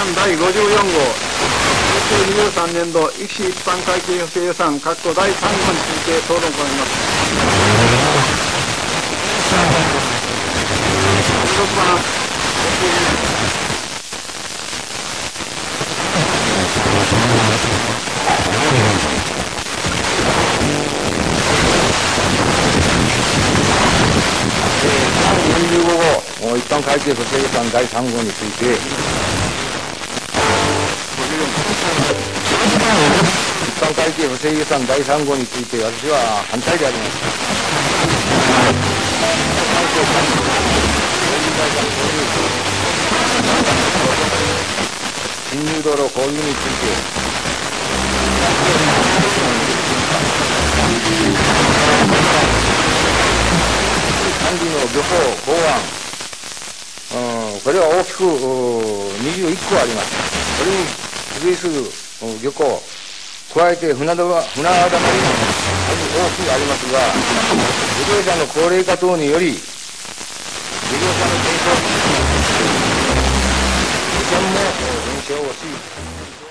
案第54号、2023年度育士一般会計補正予算第3号について討論を行います。16番、 45号、一般会計補正予算第3号について、一般会計補正予算第3号について、私は反対であります。進入道路工事について、管理の漁港港湾、これは大きく21個あります。それに付随する漁港、加えて船溜まりも数多くありますが、漁業者の高齢化等により、漁業者の減少も減少をし、